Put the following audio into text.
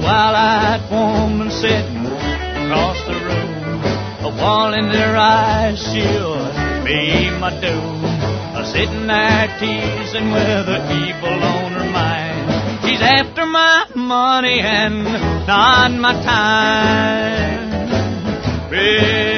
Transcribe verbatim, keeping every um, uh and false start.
wild-eyed woman sitting across the room, a wall in their eyes, she'll be my doom. A sitting there teasing with an evil on her mind. She's after my money and not my time. Well,